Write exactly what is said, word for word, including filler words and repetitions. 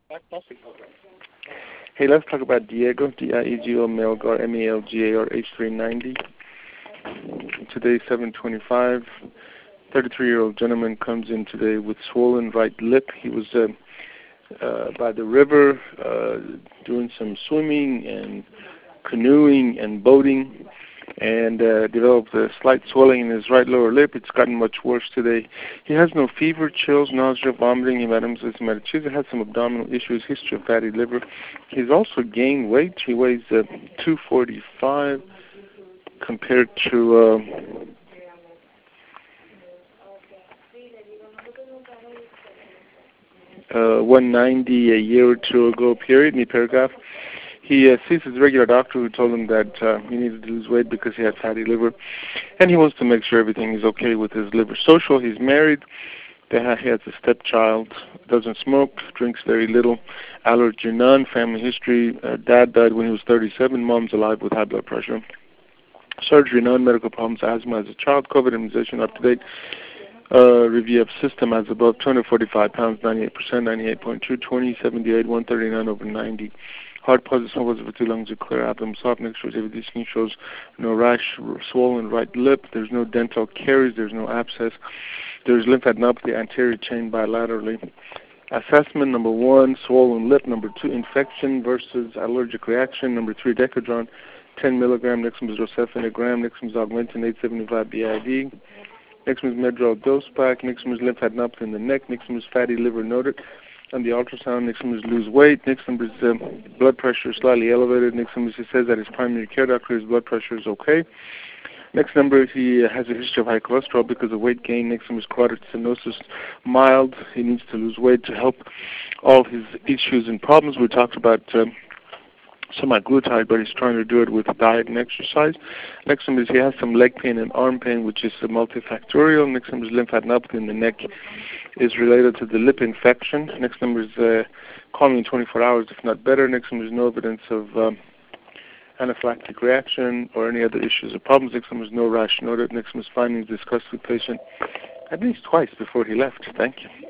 Hey, let's talk about Diego, D I E G O, Melgar, M E L G A R, H three ninety. Today, seven twenty-five. thirty-three-year-old gentleman comes in today with swollen right lip. He was uh, uh, by the river uh, doing some swimming and canoeing and boating, and uh, developed a slight swelling in his right lower lip. It's gotten much worse today. He has no fever, chills, nausea, vomiting, hematemesis, hematochezia, has some abdominal issues, history of fatty liver. He's also gained weight. He weighs uh, two forty-five compared to uh, uh, one ninety a year or two ago, period, in the paragraph. He uh, sees his regular doctor who told him that uh, he needed to lose weight because he had fatty liver, and he wants to make sure everything is okay with his liver. Social, he's married, they ha- he has a stepchild, doesn't smoke, drinks very little, allergy none, family history, uh, dad died when he was thirty-seven, mom's alive with high blood pressure, surgery none, medical problems, asthma as a child, COVID immunization up to date, uh, review of system as above, two hundred forty-five pounds, ninety-eight percent, ninety-eight point two, twenty, seventy-eight, one thirty-nine over ninety. Heart positive, was for two lungs are clear, abdomen soft, next shows everything skin shows no rash, swollen right lip, there's no dental caries, there's no abscess, there's lymphadenopathy anterior chain bilaterally. Assessment, number one, swollen lip, number two, infection versus allergic reaction, number three, Decadron, ten milligram, Nixtamycin a gram, Nixtamycin augmentin, eight seventy-five B I D, Nixtamycin Medrol dose pack, Nixtamycin lymphadenopathy in the neck, Nixtamycin fatty liver noted. On the ultrasound, Nixtamycin lose weight. Nixtamycin um, blood pressure is slightly elevated. Nixtamycin says that his primary care doctor, his blood pressure is okay. Next number, he uh, has a history of high cholesterol because of weight gain. Nixtamycin carotid stenosis mild. He needs to lose weight to help all his issues and problems. We talked about um, semaglutide, but he's trying to do it with diet and exercise. Next number is he has some leg pain and arm pain, which is uh, multifactorial. Next number is lymphadenopathy in the neck is related to the lip infection. Next number is uh, calming in twenty-four hours, if not better. Next number is no evidence of um, anaphylactic reaction or any other issues or problems. Next number is no rash noted. Next number is findings discussed with patient at least twice before he left. Thank you.